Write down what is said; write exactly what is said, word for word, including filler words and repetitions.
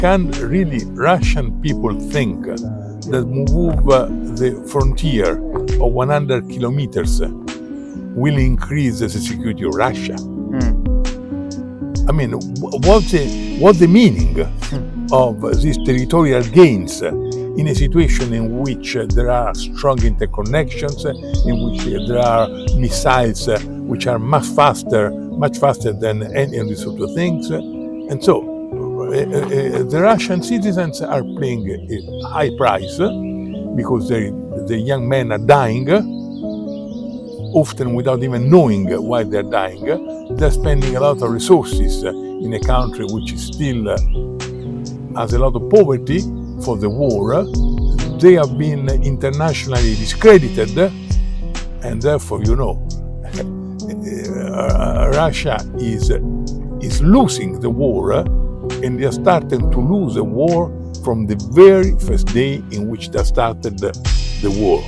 can really Russian people think that move uh, the frontier of one hundred kilometers will increase the security of Russia? Mm. I mean, what's the, what's the meaning of these territorial gains in a situation in which there are strong interconnections, in which there are missiles which are much faster, much faster than any of these sort of things? And so uh, uh, the Russian citizens are paying a high price because they, the young men are dying, often without even knowing why they're dying. They're spending a lot of resources in a country which is still uh, has a lot of poverty for the war. They have been internationally discredited, and therefore, you know, Russia is is losing the war, and they are starting to lose the war from the very first day in which they started the, the war.